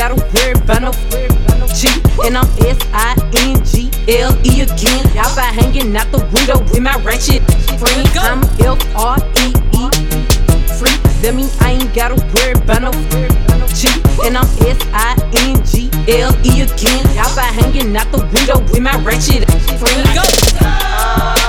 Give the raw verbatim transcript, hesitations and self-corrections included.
gotta worry about no G. And I'm S I N G L E again. Outside hanging out the window with my ratchet friend. I'm L R E E free. That mean I ain't gotta worry about no G. And I'm S I N G L E again. Outside hanging out the window with my ratchet friend.